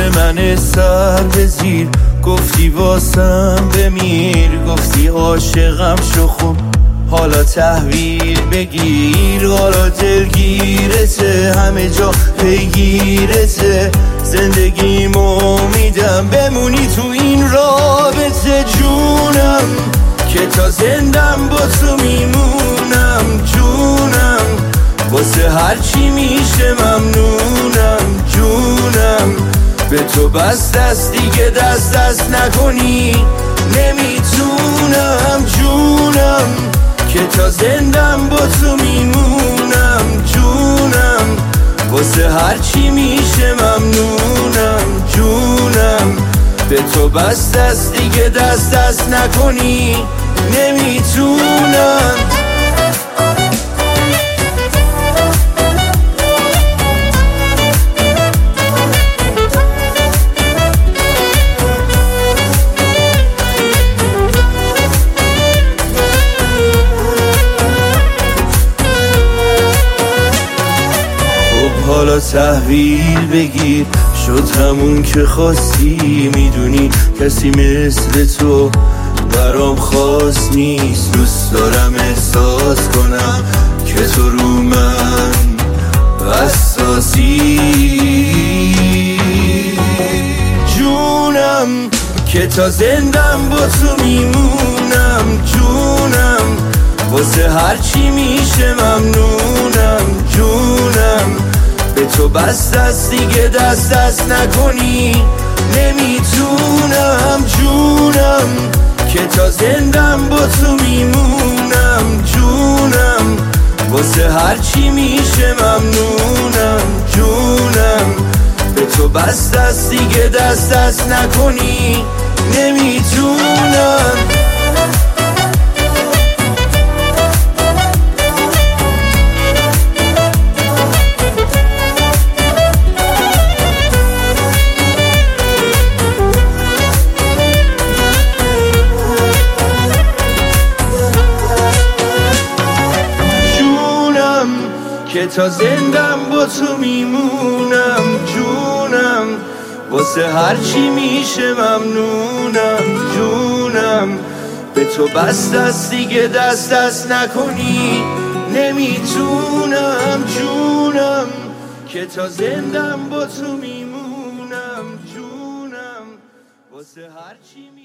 من سر به زیر، گفتی واسم بمیر، گفتی عاشقم شو خوب حالا تحویل بگیر. حالا دلگیرته همه جا پیگیرته، زندگیمو میدم بمونی تو این رابطه. جونم که تا زندم با تو میمونم، جونم واسه هرچی میشه ممنونم. جونم به تو بس دست دیگه دست نکنی نمیتونم. جونم که تا زندم با تو میمونم، جونم واسه هرچی میشه ممنونم. جونم به تو بس دست دیگه دست نکنی نمیتونم. حالا تحویل بگیر، شد همون که خواستی. میدونی کسی مثل تو برام خاص نیست. دوست دارم احساس کنم که تو رو من حساسی. جونم که تا زندم با تو میمونم، جونم واسه هرچی میشه ممنونم. جونم به تو بس دست دیگه دست نکنی نمیتونم. جونم که تا زندم با تو میمونم، جونم واسه هرچی میشه ممنونم. جونم به تو بس دست دیگه دست نکنی نمیتونم. که تا زندم با تو میمونم، جونم واسه هرچی میشه ممنونم. جونم به تو بس دست دیگه دست نکنی نمیتونم. جونم که تا زندم با تو میمونم، جونم واسه هرچی